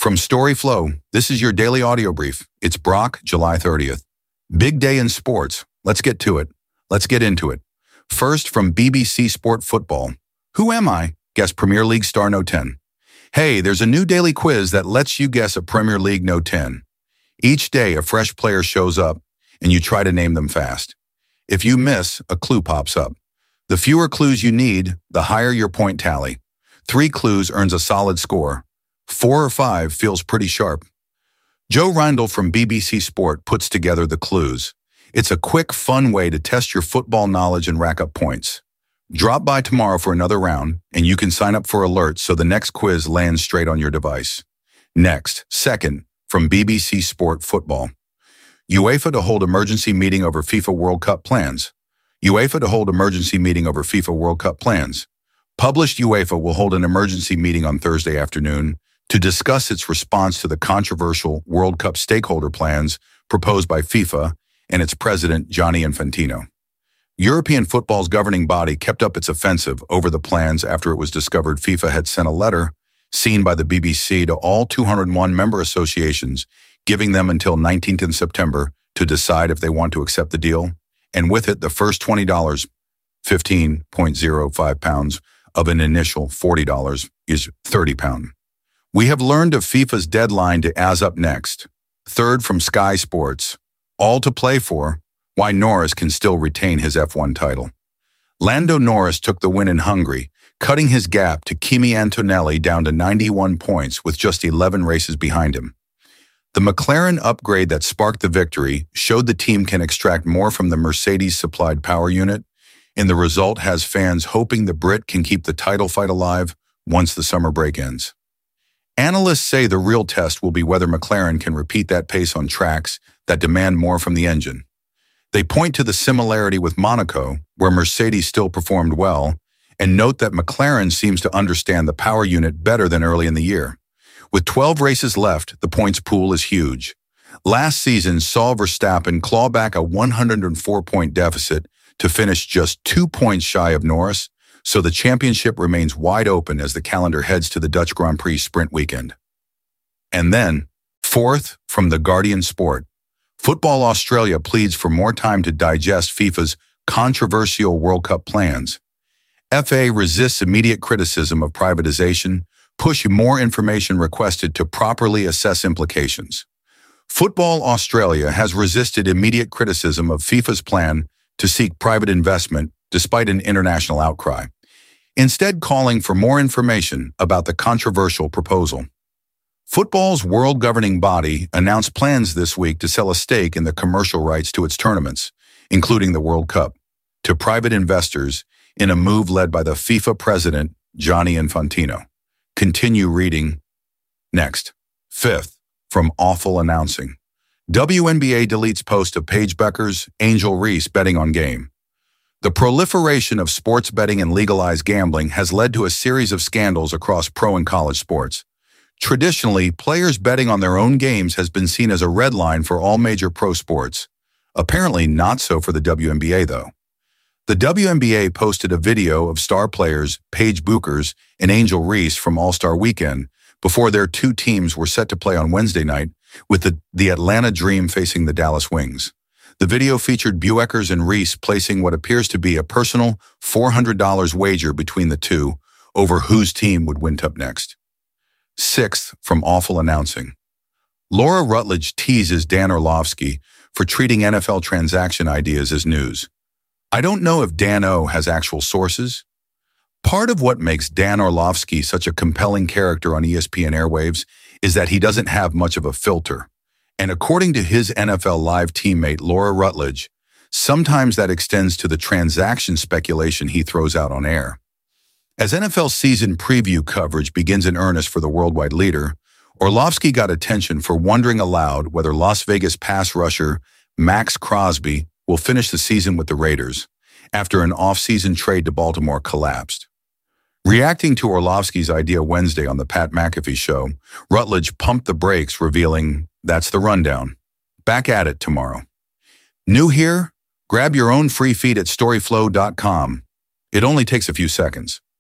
From Storyflow, this is your daily audio brief. It's Brock, July 30th. Big day in sports. Let's get to it. Let's get into it. First, from BBC Sport Football. Who am I? Guess Premier League star No 10. Hey, there's a new daily quiz that lets you guess a Premier League No 10. Each day, a fresh player shows up, and you try to name them fast. If you miss, a clue pops up. The fewer clues you need, the higher your point tally. 3 clues earns a solid score. 4 or 5 feels pretty sharp. Joe Rindle from BBC Sport puts together the clues. It's a quick, fun way to test your football knowledge and rack up points. Drop by tomorrow for another round, and you can sign up for alerts so the next quiz lands straight on your device. Next, second, from BBC Sport Football. UEFA to hold emergency meeting over FIFA World Cup plans. UEFA to hold emergency meeting over FIFA World Cup plans. Published UEFA will hold an emergency meeting on Thursday afternoon to discuss its response to the controversial World Cup stakeholder plans proposed by FIFA and its president, Gianni Infantino. European football's governing body kept up its offensive over the plans after it was discovered FIFA had sent a letter, seen by the BBC, to all 201 member associations, giving them until 19th in September to decide if they want to accept the deal, and with it the first $20, £15.05 of an initial $40 is £30. We have learned of FIFA's deadline to as up next. Third, from Sky Sports. All to play for. Why Norris can still retain his F1 title. Lando Norris took the win in Hungary, cutting his gap to Kimi Antonelli down to 91 points with just 11 races behind him. The McLaren upgrade that sparked the victory showed the team can extract more from the Mercedes-supplied power unit, and the result has fans hoping the Brit can keep the title fight alive once the summer break ends. Analysts say the real test will be whether McLaren can repeat that pace on tracks that demand more from the engine. They point to the similarity with Monaco, where Mercedes still performed well, and note that McLaren seems to understand the power unit better than early in the year. With 12 races left, the points pool is huge. Last season saw Verstappen claw back a 104-point deficit to finish just 2 points shy of Norris, so the championship remains wide open as the calendar heads to the Dutch Grand Prix sprint weekend. And then, fourth, from The Guardian Sport. Football Australia pleads for more time to digest FIFA's controversial World Cup plans. FA resists immediate criticism of privatization, push more information requested to properly assess implications. Football Australia has resisted immediate criticism of FIFA's plan to seek private investment despite an international outcry, instead calling for more information about the controversial proposal. Football's world governing body announced plans this week to sell a stake in the commercial rights to its tournaments, including the World Cup, to private investors in a move led by the FIFA president, Gianni Infantino. Continue reading. Next, fifth, from Awful Announcing. WNBA deletes post of Paige Bueckers, Angel Reese betting on game. The proliferation of sports betting and legalized gambling has led to a series of scandals across pro and college sports. Traditionally, players betting on their own games has been seen as a red line for all major pro sports. Apparently not so for the WNBA, though. The WNBA posted a video of star players Paige Bueckers and Angel Reese from All-Star Weekend before their 2 teams were set to play on Wednesday night, with the Atlanta Dream facing the Dallas Wings. The video featured Bueckers and Reese placing what appears to be a personal $400 wager between the two over whose team would win up next. Sixth, from Awful Announcing. Laura Rutledge teases Dan Orlovsky for treating NFL transaction ideas as news. I don't know if Dan O has actual sources. Part of what makes Dan Orlovsky such a compelling character on ESPN airwaves is that he doesn't have much of a filter. And according to his NFL Live teammate Laura Rutledge, sometimes that extends to the transaction speculation he throws out on air. As NFL season preview coverage begins in earnest for the worldwide leader, Orlovsky got attention for wondering aloud whether Las Vegas pass rusher Max Crosby will finish the season with the Raiders after an off-season trade to Baltimore collapsed. Reacting to Orlovsky's idea Wednesday on the Pat McAfee show, Rutledge pumped the brakes, revealing, "That's the rundown. Back at it tomorrow." New here? Grab your own free feed at storyflow.com. It only takes a few seconds.